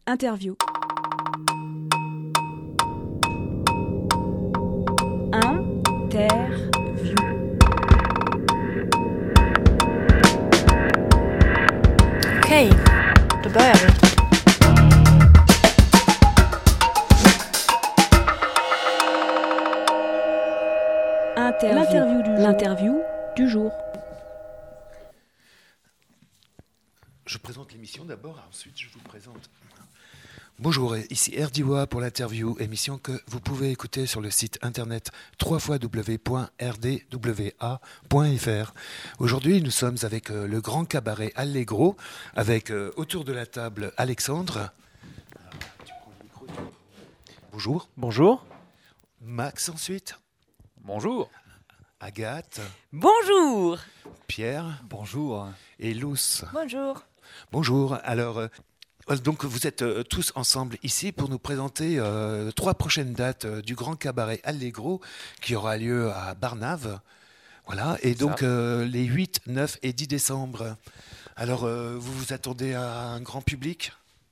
Interview. Interview. Okej, då börjar vi. L'interview du jour. Je présente l'émission d'abord, ensuite je vous présente. Bonjour, ici RDWA pour l'interview, émission que vous pouvez écouter sur le site internet www.rdwa.fr. Aujourd'hui, nous sommes avec le grand cabaret Allegro, avec autour de la table Alexandre. Bonjour. Bonjour. Max ensuite. Bonjour. Agathe. Bonjour. Pierre. Bonjour. Et Luce. Bonjour. Bonjour. Alors, donc vous êtes tous ensemble ici pour nous présenter 3 prochaines dates du Grand Cabaret Allegro qui aura lieu à Barnave. Voilà. Et donc les 8, 9 et 10 décembre. Alors, vous vous attendez à un grand public ?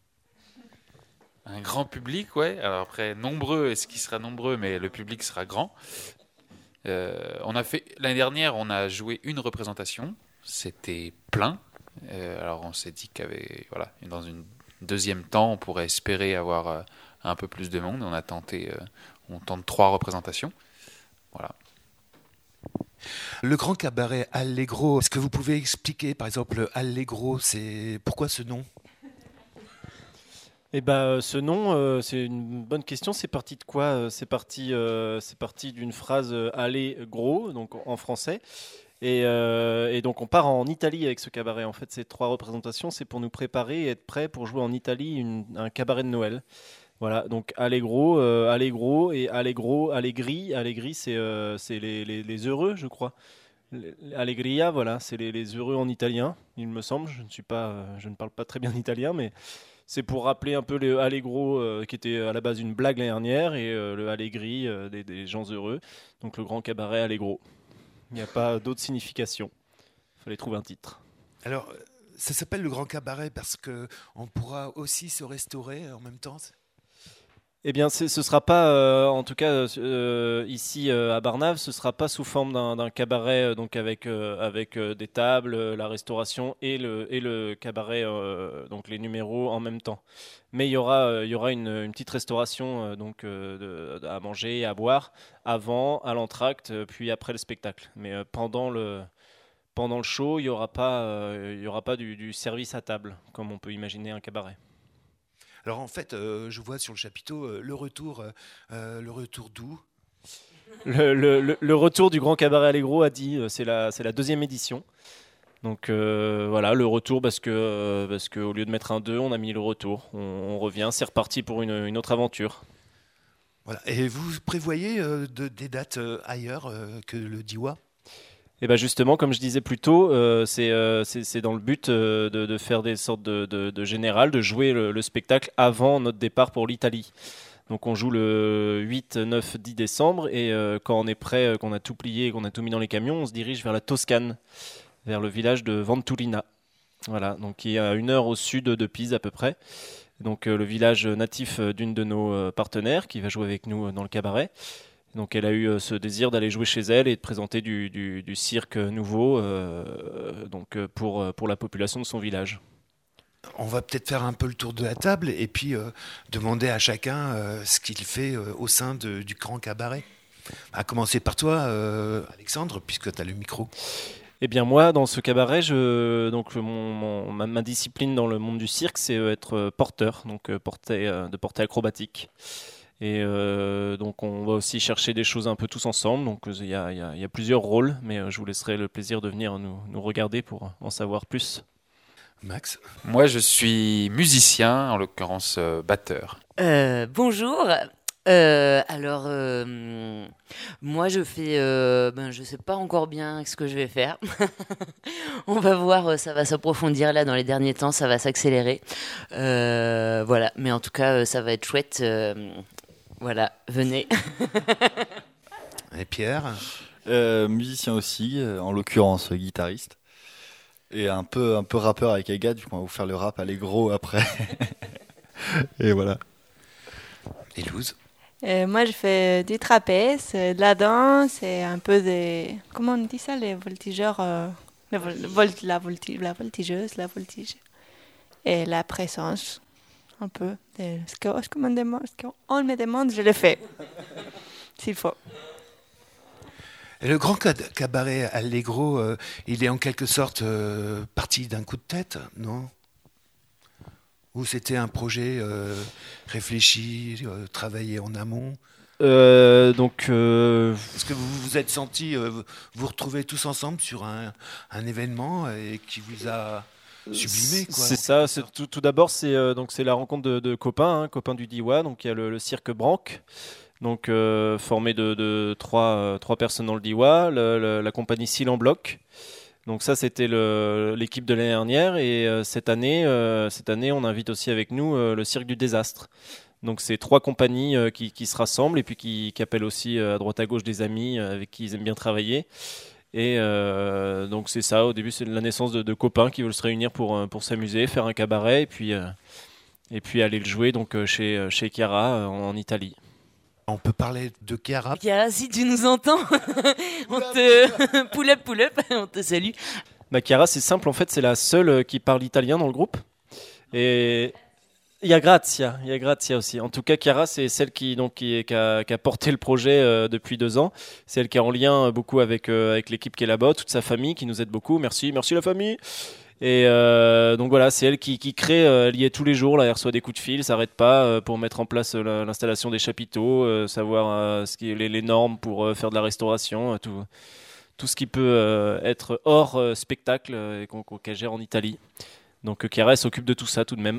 Un grand public, ouais. Alors après, nombreux, est-ce qu'il sera nombreux, mais le public sera grand. On a fait l'année dernière, on a joué une représentation, c'était plein. Alors on s'est dit dans une deuxième temps, on pourrait espérer avoir un peu plus de monde. On tente 3 représentations. Voilà. Le Grand Cabaret Allegro, est-ce que vous pouvez expliquer, par exemple, Allegro, c'est pourquoi ce nom ? Eh ben, ce nom, c'est une bonne question. C'est parti de quoi ? C'est parti d'une phrase aller gros, donc en français. Et donc on part en Italie avec ce cabaret. En fait, ces 3 représentations, c'est pour nous préparer et être prêts pour jouer en Italie un cabaret de Noël. Voilà, donc Allegro et Allegro, Allegri. Allegri, c'est les heureux, je crois. Allegria, voilà, c'est les heureux en italien, il me semble. Je ne parle pas très bien italien, mais c'est pour rappeler un peu le Allegro qui était à la base une blague l'année dernière et le Allegri des gens heureux. Donc le grand cabaret Allegro. Il n'y a pas d'autre signification. Il fallait trouver un titre. Alors, ça s'appelle le Grand Cabaret parce qu'on pourra aussi se restaurer en même temps ? Eh bien, ce ne sera pas, en tout cas ici à Barnave, ce ne sera pas sous forme d'un cabaret donc avec des tables, la restauration et le cabaret, donc les numéros en même temps. Mais il y aura une petite restauration à manger et à boire avant, à l'entracte, puis après le spectacle. Mais pendant le show, il n'y aura pas du service à table, comme on peut imaginer un cabaret. Alors en fait, je vois sur le chapiteau le retour d'où ? Le retour du Grand Cabaret Allegro a dit, c'est la 2e édition. Donc voilà, le retour parce que au lieu de mettre un 2, on a mis le retour. On revient, c'est reparti pour une autre aventure. Voilà. Et vous prévoyez des dates ailleurs que le Diwa ? Et bien justement, comme je disais plus tôt, c'est dans le but de faire des sortes de générales, de jouer le spectacle avant notre départ pour l'Italie. Donc on joue le 8, 9, 10 décembre et quand on est prêt, qu'on a tout plié, qu'on a tout mis dans les camions, on se dirige vers la Toscane, vers le village de Ventolina. Voilà, donc qui est à 1 heure au sud de Pise à peu près. Donc le village natif d'une de nos partenaires qui va jouer avec nous dans le cabaret. Donc elle a eu ce désir d'aller jouer chez elle et de présenter du cirque nouveau pour la population de son village. On va peut-être faire un peu le tour de la table et puis demander à chacun ce qu'il fait au sein du Grand Cabaret. À commencer par toi, Alexandre, puisque tu as le micro. Eh bien moi, dans ce cabaret, ma discipline dans le monde du cirque, c'est être porteur, donc de portée acrobatique. Et donc on va aussi chercher des choses un peu tous ensemble. Donc il y a plusieurs rôles, mais je vous laisserai le plaisir de venir nous regarder pour en savoir plus. Max ? Moi, je suis musicien, en l'occurrence batteur. Bonjour. Moi je fais, je sais pas encore bien ce que je vais faire. On va voir, ça va s'approfondir là dans les derniers temps, ça va s'accélérer. Voilà, mais en tout cas ça va être chouette. Voilà, venez. Et Pierre ? Musicien aussi, en l'occurrence guitariste. Et un peu rappeur avec Agathe, du coup on va vous faire le rap Allegro après. Et voilà. Et Louz? Moi, je fais du trapèze, de la danse et un peu des... Comment on dit ça, les voltigeurs la voltigeuse, la voltige. Et la présence, un peu. Ce qu'on me demande, je le fais. S'il faut. Et le grand cabaret Allegro, il est en quelque sorte parti d'un coup de tête, non? Ou c'était un projet réfléchi, travaillé en amont? Est-ce que vous vous êtes senti vous retrouver tous ensemble sur un événement et qui vous a sublimé, quoi? C'est ça. Tout d'abord, c'est la rencontre de copains, copains du Diwa. Donc il y a le cirque Branque, donc formé de trois personnes dans le Diwa, la compagnie Cils en bloc. Donc ça, c'était l'équipe de l'année dernière, et cette année, on invite aussi avec nous le Cirque du Désastre. Donc c'est 3 compagnies qui se rassemblent et puis qui appellent aussi à droite à gauche des amis avec qui ils aiment bien travailler. Et donc c'est ça, au début c'est la naissance de copains qui veulent se réunir pour s'amuser, faire un cabaret et puis aller le jouer donc chez Chiara en Italie. On peut parler de Chiara. Chiara, si tu nous entends, on te pull up, on te salue. Chiara, c'est simple, en fait, c'est la seule qui parle italien dans le groupe. Et il y a Grazia aussi. En tout cas, Chiara, c'est celle qui a porté le projet depuis 2 ans. C'est elle qui est en lien beaucoup avec l'équipe qui est là-bas, toute sa famille qui nous aide beaucoup. Merci la famille. Et donc voilà, c'est elle qui crée, elle y est tous les jours, là, elle reçoit des coups de fil, ça s'arrête pas pour mettre en place l'installation des chapiteaux, savoir les normes pour faire de la restauration, tout ce qui peut être hors spectacle et qu'elle gère en Italie. Donc Chiara s'occupe de tout ça tout de même.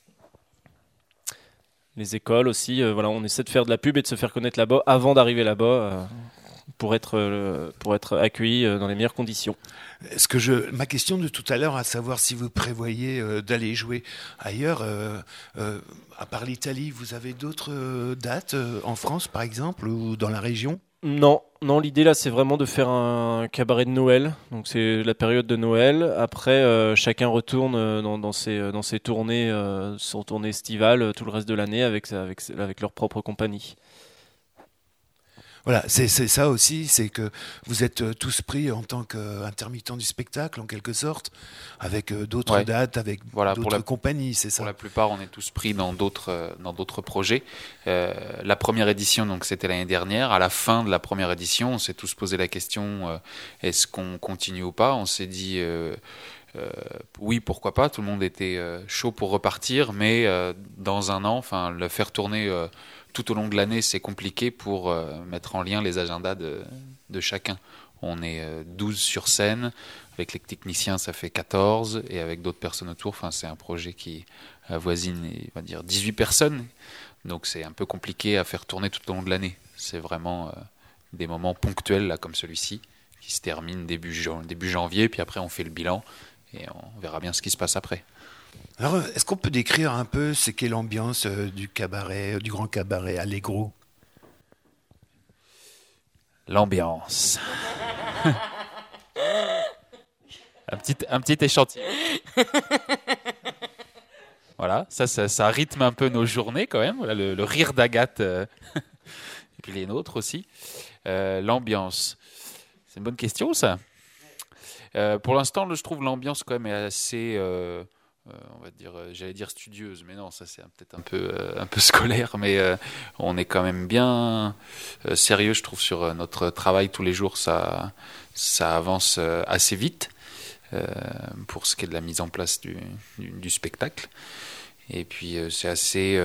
Les écoles aussi, voilà, on essaie de faire de la pub et de se faire connaître là-bas avant d'arriver là-bas pour être accueillis dans les meilleures conditions. Ma question de tout à l'heure, à savoir si vous prévoyez d'aller jouer ailleurs, à part l'Italie, vous avez d'autres dates en France par exemple ou dans la région? Non, l'idée là c'est vraiment de faire un cabaret de Noël, donc c'est la période de Noël. Après chacun retourne dans ses tournées, son tournée estivale tout le reste de l'année avec leur propre compagnie. Voilà, c'est ça aussi, c'est que vous êtes tous pris en tant qu'intermittents du spectacle, en quelque sorte, avec d'autres dates, avec d'autres compagnies, c'est ça? Pour la plupart, on est tous pris dans d'autres projets. La première édition, donc, c'était l'année dernière. À la fin de la première édition, on s'est tous posé la question, est-ce qu'on continue ou pas? On s'est dit... oui, pourquoi pas, tout le monde était chaud pour repartir, mais dans un an, le faire tourner tout au long de l'année, c'est compliqué pour mettre en lien les agendas de chacun. On est 12 sur scène, avec les techniciens ça fait 14, et avec d'autres personnes autour, c'est un projet qui avoisine, on va dire, 18 personnes, donc c'est un peu compliqué à faire tourner tout au long de l'année. C'est vraiment des moments ponctuels là, comme celui-ci, qui se terminent début janvier, puis après on fait le bilan, et on verra bien ce qui se passe après. Alors, est-ce qu'on peut décrire un peu ce qu'est l'ambiance du cabaret, du grand cabaret Allegro? L'ambiance. un petit échantillon. Voilà, ça rythme un peu nos journées quand même. Voilà, le rire d'Agathe et puis les nôtres aussi. L'ambiance. C'est une bonne question, ça. Pour l'instant, je trouve l'ambiance quand même assez... on va dire, j'allais dire studieuse, mais non, ça c'est peut-être un peu scolaire, mais on est quand même bien sérieux, je trouve, sur notre travail tous les jours. Ça avance assez vite pour ce qui est de la mise en place du spectacle. Et puis c'est assez,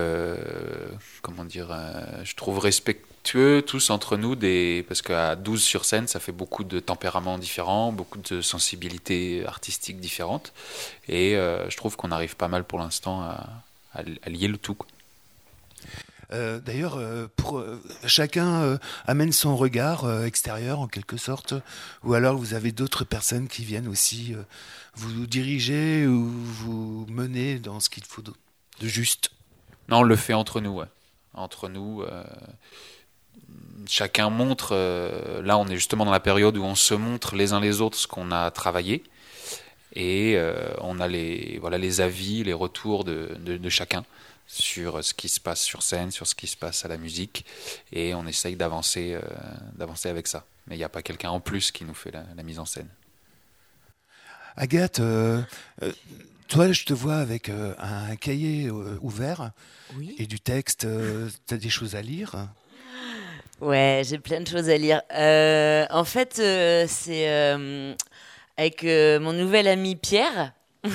je trouve respectueux tous entre nous, parce qu'à 12 sur scène, ça fait beaucoup de tempéraments différents, beaucoup de sensibilités artistiques différentes. Et je trouve qu'on arrive pas mal pour l'instant à lier le tout, quoi. D'ailleurs, chacun amène son regard extérieur en quelque sorte, ou alors vous avez d'autres personnes qui viennent aussi vous diriger ou vous mener dans ce qu'il faut de juste. Non, on le fait entre nous, ouais. Entre nous, chacun montre. Là, on est justement dans la période où on se montre les uns les autres ce qu'on a travaillé, et on a les avis, les retours de chacun sur ce qui se passe sur scène, sur ce qui se passe à la musique, et on essaye d'avancer avec ça. Mais il n'y a pas quelqu'un en plus qui nous fait la mise en scène. Agathe, toi, je te vois avec un cahier ouvert Oui. et du texte. Tu as des choses à lire? Ouais, j'ai plein de choses à lire. En fait, c'est avec mon nouvel ami Pierre.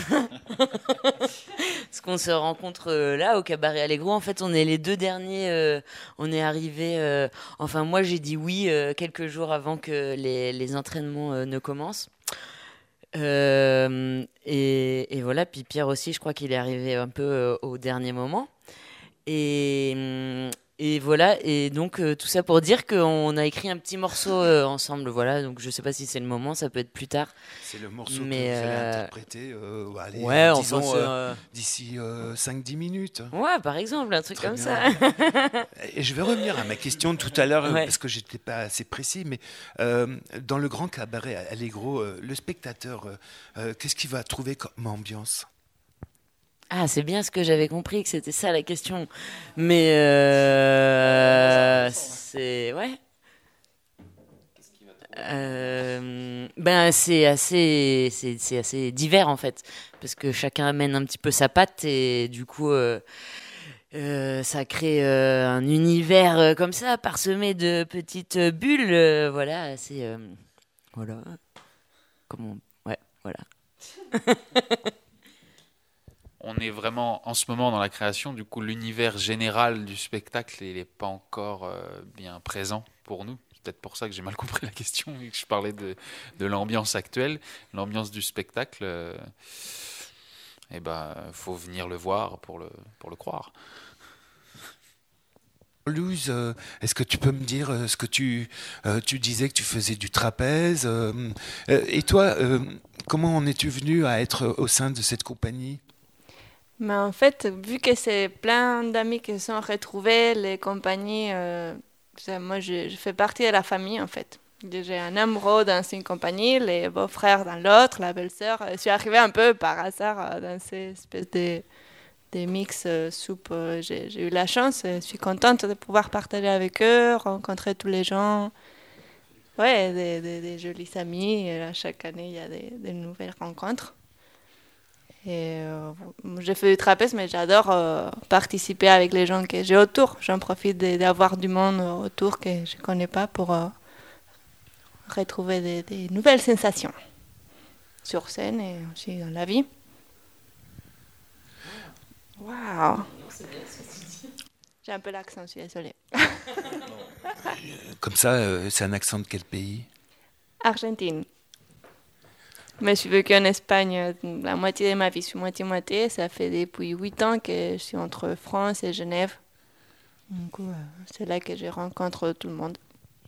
Parce qu'on se rencontre là au Cabaret Allegro. En fait, on est les 2 derniers. On est arrivés. Enfin, moi, j'ai dit oui quelques jours avant que les entraînements ne commencent. Et voilà. Puis Pierre aussi, je crois qu'il est arrivé un peu au dernier moment. Et voilà, et donc tout ça pour dire qu'on a écrit un petit morceau ensemble, voilà, donc je sais pas si c'est le moment, ça peut être plus tard. C'est le morceau Mais, que vous allez interpréter allez, Ouais, disons, enfin, d'ici 5-10 minutes. ouais, par exemple, un truc Très comme bien. ça. Et je vais revenir à ma question de tout à l'heure, Ouais. parce que j'étais pas assez précis, mais dans le grand cabaret Allegro, le spectateur, qu'est-ce qu'il va trouver comme ambiance? Ah, c'est bien ce que j'avais compris, que c'était ça la question. Mais c'est... Ouais. Ben c'est assez divers en fait, parce que chacun amène un petit peu sa patte et du coup ça crée un univers comme ça, parsemé de petites bulles, voilà, assez voilà, comment, ouais, voilà. On est vraiment en ce moment dans la création, du coup l'univers général du spectacle il n'est pas encore bien présent pour nous. C'est peut-être pour ça que j'ai mal compris la question et que je parlais de l'ambiance actuelle, l'ambiance du spectacle. Eh ben, faut venir le voir pour le croire. Louise, est-ce que tu peux me dire ce que tu disais que tu faisais du trapèze et toi, comment en es-tu venu à être au sein de cette compagnie? Mais en fait, vu que c'est plein d'amis qui se sont retrouvés, les compagnies, moi je fais partie de la famille en fait. J'ai un amoureux dans une compagnie, les beaux-frères dans l'autre, la belle-sœur. Je suis arrivée un peu par hasard dans ces espèces de mix soupe. J'ai eu la chance, je suis contente de pouvoir partager avec eux, rencontrer tous les gens. Ouais, des jolis amis. Et là, chaque année, il y a des nouvelles rencontres. Et j'ai fait du trapèze, mais j'adore participer avec les gens que j'ai autour. J'en profite d'avoir du monde autour que je ne connais pas pour retrouver des nouvelles sensations sur scène et aussi dans la vie. Waouh! J'ai un peu l'accent, je suis désolée. Comme ça, c'est un accent de quel pays? Argentine. Mais je suis vécue en Espagne la moitié de ma vie. Je suis moitié-moitié. Ça fait depuis 8 ans que je suis entre France et Genève. Donc, c'est là que je rencontre tout le monde.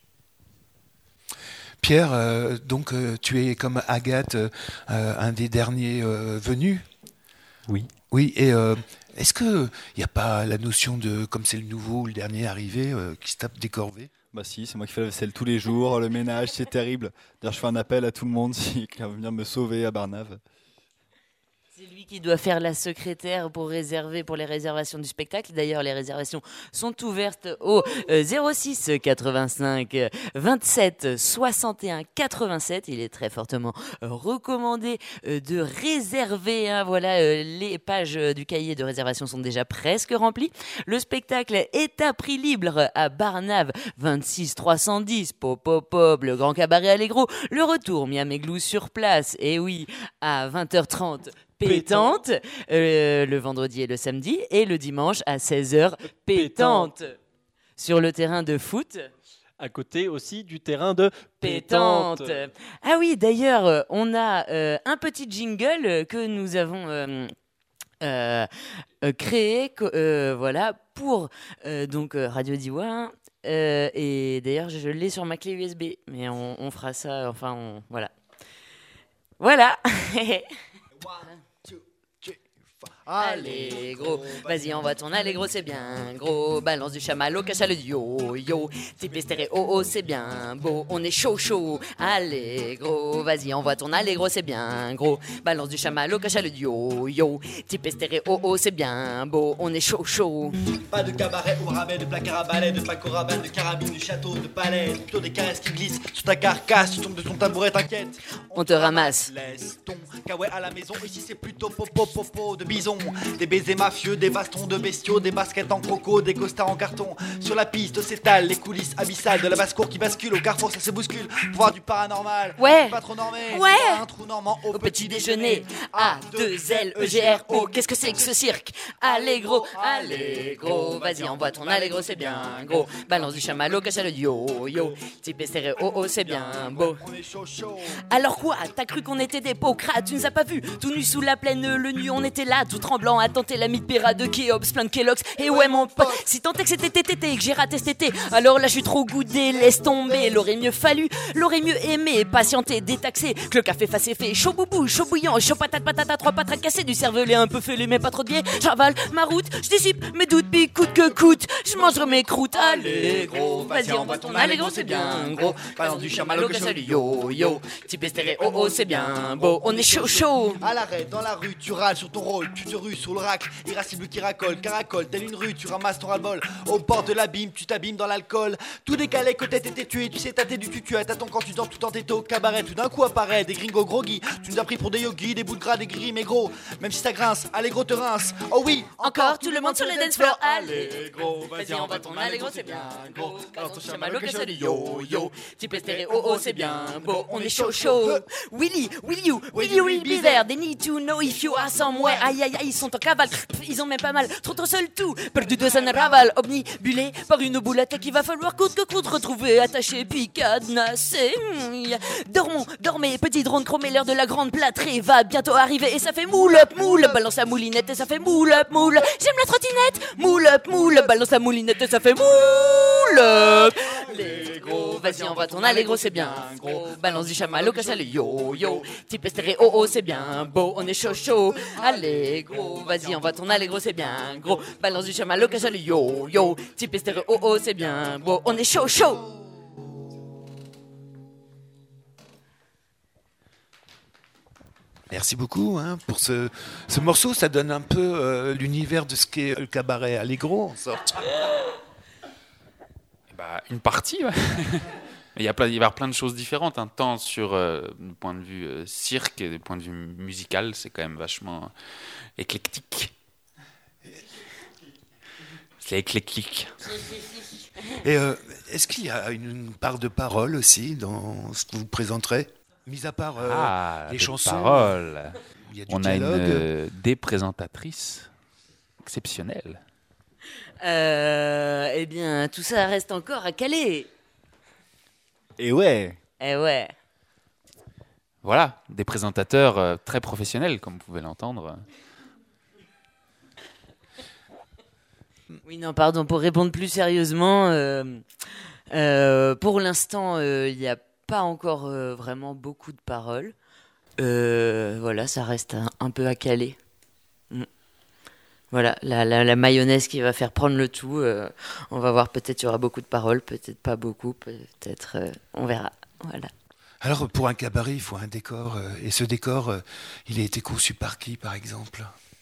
Pierre, donc tu es comme Agathe, un des derniers venus? Oui. Oui, et est-ce qu'il n'y a pas la notion de, comme c'est le nouveau ou le dernier arrivé, qui se tape des corvées? Bah si, c'est moi qui fais la vaisselle tous les jours, le ménage, c'est terrible. D'ailleurs, je fais un appel à tout le monde si quelqu'un veut venir me sauver à Barnave. C'est lui qui doit faire la secrétaire pour réserver pour les réservations du spectacle. D'ailleurs, les réservations sont ouvertes au 06 85 27 61 87. Il est très fortement recommandé de réserver. Hein. Voilà, les pages du cahier de réservation sont déjà presque remplies. Le spectacle est à prix libre à Barnave, 26 310, Pop Pop Pop, le Grand Cabaret Allegro. Le retour, Miaméglou sur place. Et oui, à 20h30. Pétante, le vendredi et le samedi, et le dimanche à 16h, pétante. Sur le terrain de foot. À côté aussi du terrain de Pétante. Ah oui, d'ailleurs, on a un petit jingle que nous avons créé voilà, pour donc Radio Diwa. Et d'ailleurs, je l'ai sur ma clé USB, mais on fera ça, enfin, voilà. Voilà. Allégro, vas-y envoie ton allégro, c'est bien gros. Balance du chamallow, cacha le yo-yo. Type stéréo, c'est bien beau. On est chaud chaud. Allégro, vas-y envoie ton allégro, c'est bien gros. Balance du chamallow, cacha le yo-yo. Type stéréo, c'est bien beau. On est chaud chaud. Pas de cabaret au rabais, de placard à balai, de pack au rabat, de carabine, du château, de palais. Plutôt des caresses qui glissent sur ta carcasse. Tu tombes de ton tabouret, t'inquiète. On te ramasse. Laisse ton kawaii à la maison. Ici c'est plutôt popo de bison. Des baisers mafieux, des bastons de bestiaux, des baskets en croco, des costards en carton. Sur la piste s'étalent les coulisses abyssales de la basse-cour qui bascule. Au carrefour ça se bouscule. Pour voir du paranormal. Ouais. Pas trop normé. Ouais. Un trou normand au Au petit déjeuner, A2LEGRO, qu'est-ce que c'est que ce cirque? Allégro, allégro, vas-y envoie ton allégro, c'est bien gros. Balance du chamallow, cacha le yo-yo. Type stéréo, c'est bien beau. On est chaud chaud. Alors quoi, t'as cru qu'on était des pocrates? Tu nous as pas vus, tout nu sous la plaine, le nu, on était là, tout tremblant, à tenter la mythe péra de Kéops, plein de Kellogg's. Et ouais mon pote, si tant est que c'était tété et que j'ai raté cet été, alors là je suis trop goudé, laisse tomber. L'aurait mieux fallu, l'aurait mieux aimé, patienter, détaxer, que le café fasse effet, chaud boubou, chaud bouillant, chaud patate, patata, trois patates cassées, du cervelet un peu fêlé mais pas trop de biais. J'avale ma route, je dissipe mes doutes, puis coûte que coûte, je mangerai mes croûtes. Allégro, vas-y envoie ton allégro, c'est bien gros. Balance du chamallow, que salut yo-yo. Type stéréo, c'est bien beau, on est chaud chaud. À l'arrêt, dans la rue, tu râles sur ton rôle, tu te rues sur le rack, irascible qui racole, caracole, telle une rue, tu ramasses ton ras-le-bol. Au bord de l'abîme, tu t'abîmes dans l'alcool. Tout décalé, que t'es tué, tu sais tâter du tutu, t'attends quand tu dors tout en této, cabaret, tout d'un coup apparaît des gringos groggy. Tu nous as pris pour des yogis, des bouts de gras, des gris, mais gros, même si ça grince, allégro te rince. Oh oui, Encore tout le monde sur les dance floors. Allégro, vas-y envoie ton allégro, c'est bien gros. Balance ton chamallow, que salut yo-yo. Type stéréo, c'est bien beau, on est chaud chaud. Willy, will you be there? They need to know if you are somewhere. Aïe aïe aïe, ils sont en cavale, ils ont même pas mal, trop seul tout. Perdu de sa raval, omnibulé par une boulette qu'il va falloir coûte que coûte retrouver, attaché puis cadenassé. Dormez, petit drone chromé, l'heure de la grande plâtrée va bientôt arriver et ça fait moule up, balance la moulinette et ça fait moule up, j'aime la trottinette, moule, balance la moulinette et ça fait moule up. Les gros, vas-y envoie ton allégro, c'est bien gros. Balance du chamallow, cacha le yo-yo. Type stéréo, c'est bien beau, on est chaud chaud. Allégro, vas-y envoie ton allégro, c'est bien gros. Balance du chamallow, cacha le yo-yo. Type stéréo, c'est bien beau, on est chaud chaud. Merci beaucoup pour ce morceau. Ça donne un peu l'univers de ce qu'est le cabaret Allégro, en sorte. Bah, une partie, ouais. Il va y avoir plein de choses différentes, tant sur du point de vue cirque et du point de vue musical, c'est quand même vachement éclectique. C'est éclectique. Et est-ce qu'il y a une part de parole aussi dans ce que vous présenterez? Mis à part les des chansons, paroles. il y a du On a dialogue. des présentatrices exceptionnelles. Eh bien, tout ça reste encore à caler. Et ouais. Eh ouais. Voilà, des présentateurs très professionnels, comme vous pouvez l'entendre. Oui, non, pardon, pour répondre plus sérieusement, pour l'instant, il n'y a pas encore vraiment beaucoup de paroles. Voilà, ça reste un peu à caler. Voilà, la mayonnaise qui va faire prendre le tout. On va voir, peut-être il y aura beaucoup de paroles, peut-être pas beaucoup, peut-être on verra. Voilà. Alors, pour un cabaret, il faut un décor. Et ce décor, il a été conçu par qui, par exemple?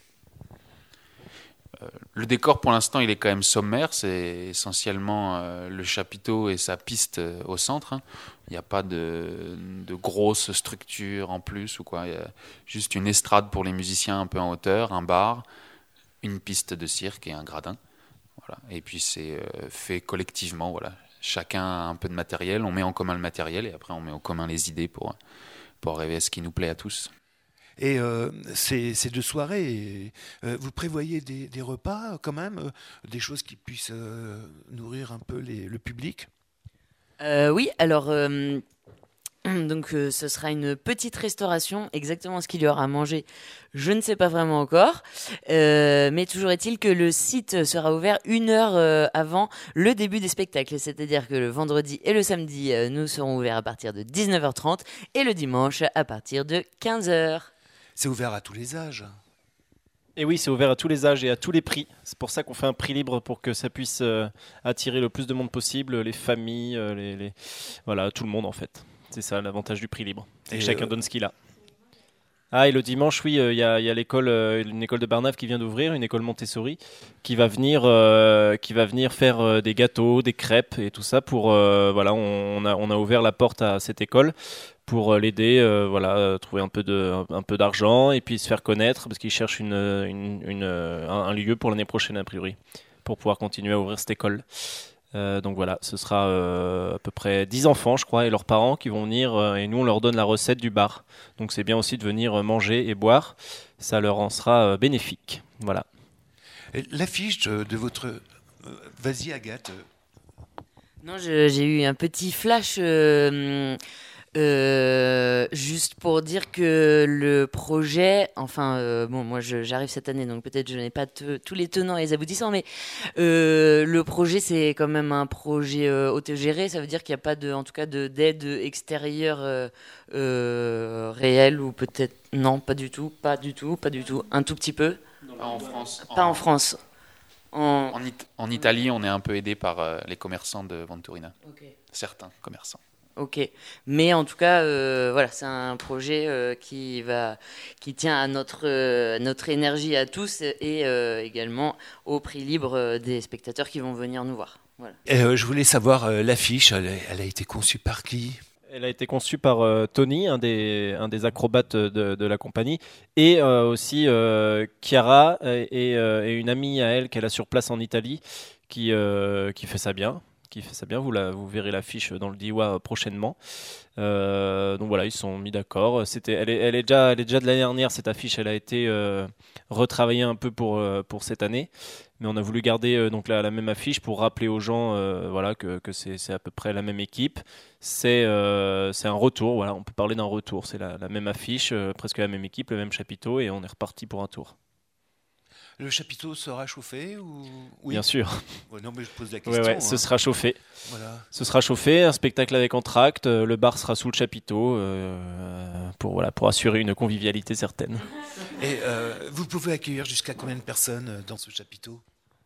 Le décor, pour l'instant, il est quand même sommaire. C'est essentiellement le chapiteau et sa piste au centre. Il n'y a pas de grosses structures en plus ou quoi. Il y a juste une estrade pour les musiciens un peu en hauteur, un bar, une piste de cirque et un gradin. Voilà. Et puis c'est fait collectivement. Voilà. Chacun a un peu de matériel. On met en commun le matériel et après on met en commun les idées pour arriver à ce qui nous plaît à tous. Et ces 2 soirées, vous prévoyez des repas quand même, des choses qui puissent nourrir un peu le public? Oui, alors donc ce sera une petite restauration, exactement ce qu'il y aura à manger, je ne sais pas vraiment encore, mais toujours est-il que le site sera ouvert 1 heure avant le début des spectacles, c'est-à-dire que le vendredi et le samedi nous serons ouverts à partir de 19h30 et le dimanche à partir de 15h. C'est ouvert à tous les âges? Et oui, c'est ouvert à tous les âges et à tous les prix. C'est pour ça qu'on fait un prix libre pour que ça puisse attirer le plus de monde possible, les familles, voilà, tout le monde en fait. C'est ça l'avantage du prix libre. Et chacun donne ce qu'il a. Ah, et le dimanche, oui, il y a l'école, une école de Barnave qui vient d'ouvrir, une école Montessori, qui va venir faire des gâteaux, des crêpes et tout ça pour voilà, on a ouvert la porte à cette école pour l'aider, trouver un peu d'argent et puis se faire connaître parce qu'ils cherchent un lieu pour l'année prochaine a priori pour pouvoir continuer à ouvrir cette école. Donc voilà, ce sera à peu près 10 enfants, je crois, et leurs parents qui vont venir et nous on leur donne la recette du bar. Donc c'est bien aussi de venir manger et boire, ça leur en sera bénéfique. Voilà. Et l'affiche de votre... Vas-y Agathe. Non, j'ai eu un petit flash juste pour dire que le projet, moi j'arrive cette année, donc peut-être je n'ai pas tous les tenants et les aboutissants, mais le projet c'est quand même un projet autogéré, ça veut dire qu'il n'y a pas d'aide extérieure réelle, ou peut-être non, pas du tout, un tout petit peu. Pas en France. Pas en France. En Italie, on est un peu aidé par les commerçants de Venturina. Okay. Certains commerçants. Ok, mais en tout cas, voilà, c'est un projet qui tient à notre énergie à tous et également au prix libre des spectateurs qui vont venir nous voir. Voilà. Je voulais savoir, l'affiche, elle a été conçue par qui ? Elle a été conçue par Tony, un des acrobates de la compagnie, et aussi Chiara et une amie à elle qu'elle a sur place en Italie qui fait ça bien. Vous verrez l'affiche dans le Diwa prochainement. Donc voilà, ils se sont mis d'accord. Elle est déjà de l'année dernière, cette affiche. Elle a été retravaillée un peu pour cette année, mais on a voulu garder donc la même affiche pour rappeler aux gens que c'est à peu près la même équipe. C'est un retour. Voilà, on peut parler d'un retour. C'est la même affiche, presque la même équipe, le même chapiteau, et on est reparti pour un tour. Le chapiteau sera chauffé ou... Oui. Bien sûr. Ouais, non, mais je pose la question. Ce sera chauffé. Voilà. Ce sera chauffé, un spectacle avec entracte, le bar sera sous le chapiteau pour assurer une convivialité certaine. Et vous pouvez accueillir jusqu'à combien de personnes dans ce chapiteau ?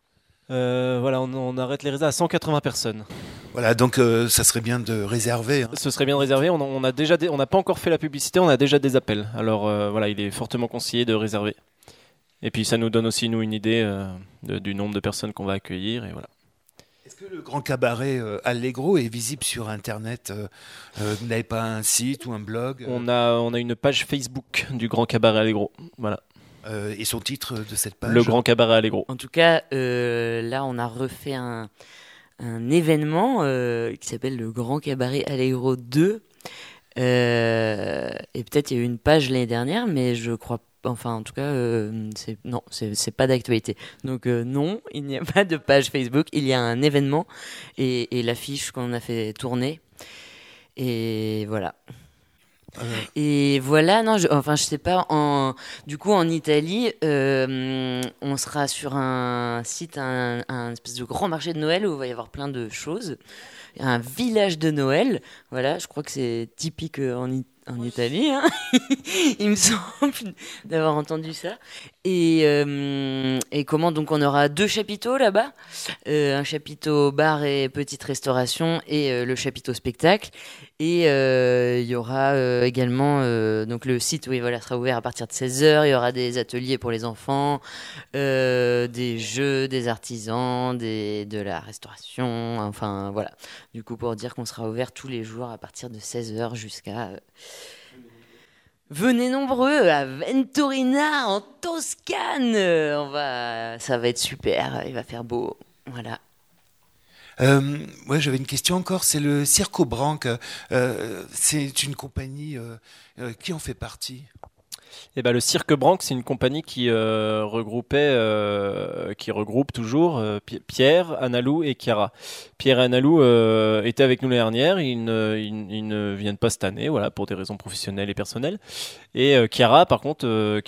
On arrête les réserves à 180 personnes. Voilà, donc ça serait bien de réserver. Ce serait bien de réserver. On n'a pas encore fait la publicité, on a déjà des appels. Alors il est fortement conseillé de réserver. Et puis ça nous donne aussi une idée du nombre de personnes qu'on va accueillir, et voilà. Est-ce que le Grand Cabaret Allegro est visible sur Internet ? Vous n'avez pas un site ou un blog ? On a une page Facebook du Grand Cabaret Allegro. Voilà. Et son titre de cette page ? Le Grand Cabaret Allegro. En tout cas, là, on a refait un événement qui s'appelle le Grand Cabaret Allegro 2. Et peut-être il y a eu une page l'année dernière, mais je crois pas. Enfin, en tout cas, c'est pas d'actualité. Donc non, il n'y a pas de page Facebook. Il y a un événement et l'affiche qu'on a fait tourner. Et voilà. Et voilà, je sais pas. Du coup, en Italie, on sera sur un site, un espèce de grand marché de Noël où il va y avoir plein de choses. Un village de Noël. Voilà, je crois que c'est typique en Italie, hein. Il me semble d'avoir entendu ça. Et comment donc on aura 2 chapiteaux là-bas, un chapiteau bar et petite restauration et le chapiteau spectacle. Et il y aura également donc le site sera ouvert à partir de 16h. Il y aura des ateliers pour les enfants, des jeux, des artisans, de la restauration. Enfin voilà. Du coup, pour dire qu'on sera ouvert tous les jours à partir de 16h jusqu'à... Venez nombreux à Venturina, en Toscane. Ça va être super, il va faire beau. Voilà. J'avais une question encore, c'est le Circo Branc. C'est une compagnie qui en fait partie ? Le Cirque Branc, c'est une compagnie qui regroupe toujours Pierre, Analou et Chiara. Pierre et Analou étaient avec nous l'année dernière, ils ne viennent pas cette année, voilà, pour des raisons professionnelles et personnelles. Et Chiara, par contre,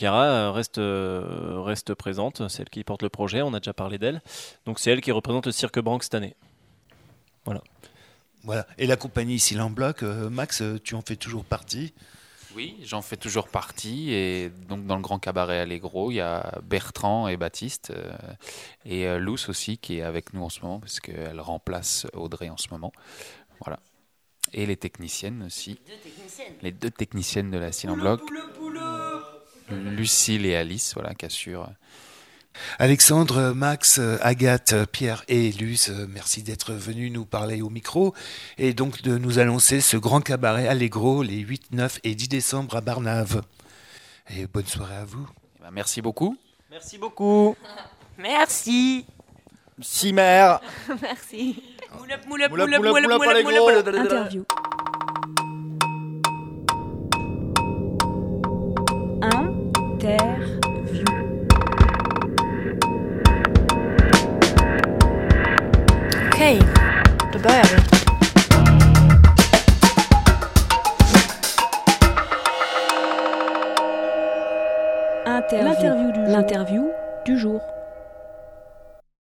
reste présente, c'est elle qui porte le projet, on a déjà parlé d'elle. Donc c'est elle qui représente le Cirque Branc cette année. Voilà. Voilà. Et la compagnie Ici en Bloc, Max, tu en fais toujours partie ? Oui, j'en fais toujours partie. Et donc, dans le Grand Cabaret Allegro, il y a Bertrand et Baptiste. Et Luce aussi, qui est avec nous en ce moment, parce qu'elle remplace Audrey en ce moment. Voilà. Et les techniciennes aussi. Les deux techniciennes de la Silent Bloc. Lucille et Alice, voilà, qui assurent. Alexandre, Max, Agathe, Pierre et Luce, merci d'être venus nous parler au micro et donc de nous annoncer ce grand cabaret Allegro les 8, 9 et 10 décembre à Barnave. Et bonne soirée à vous. Merci beaucoup. Merci beaucoup. Merci. Cimer. Merci. Interview. Interview. Okay, då börjar vi. L'interview du jour.